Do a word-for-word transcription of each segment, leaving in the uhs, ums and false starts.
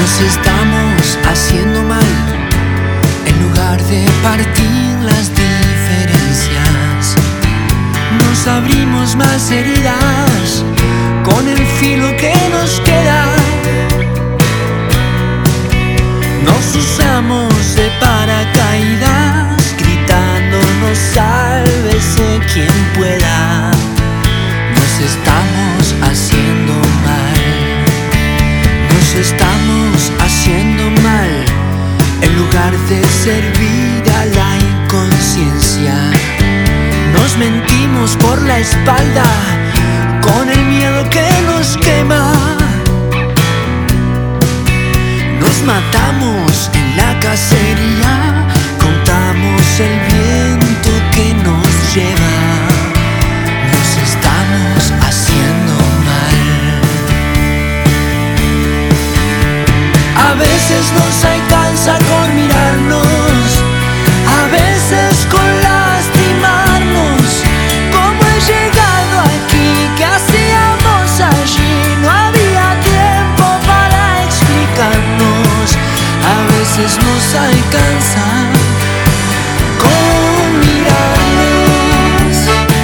Nos estamos haciendo mal en lugar de partir las diferencias. Nos abrimos más heridas con el filo que nos queda. Nos usamos de paracaídas, gritándonos sálvese quien pueda. Nos estamos haciendo mal, nos estamos haciendo mal, en lugar de servir a la inconsciencia. Nos mentimos por la espalda con el miedo que nos quema. Nos matamos en la cacería, contamos el viento que nos lleva. Nos estamos haciendo mal. A veces nos alcanza con mirarnos, a veces con lastimarnos. ¿Cómo he llegado aquí? ¿Qué hacíamos allí? No había tiempo para explicarnos. A veces nos alcanza con mirarnos.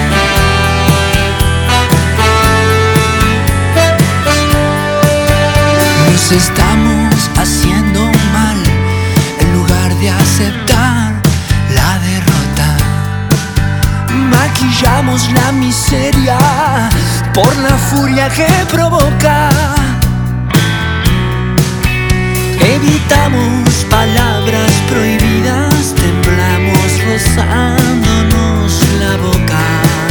Nos estamos haciendo mal en lugar de aceptar la derrota. Maquillamos la miseria por la furia que provoca. Evitamos palabras prohibidas, temblamos rozándonos la boca.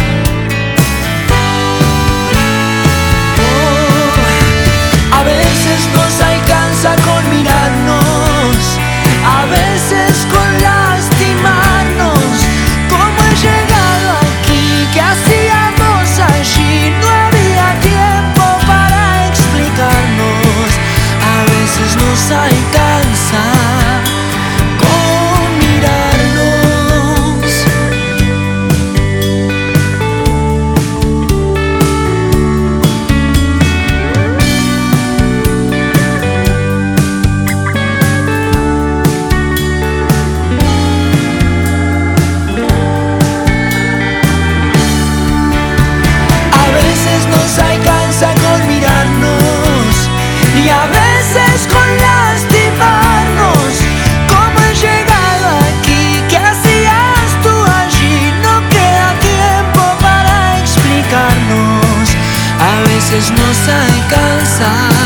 Oh, a veces nos alcanza con mirarnos, a veces con lastimarnos. ¿Cómo he llegado aquí? ¿Qué hacíamos allí? No había tiempo para explicarnos. A veces nos alcanza con mirarnos. A veces nos alcanza con mirarnos y a veces con lastimarnos. ¿Cómo he llegado aquí? ¿Qué hacías tú allí? No queda tiempo para explicarnos. A veces nos alcanza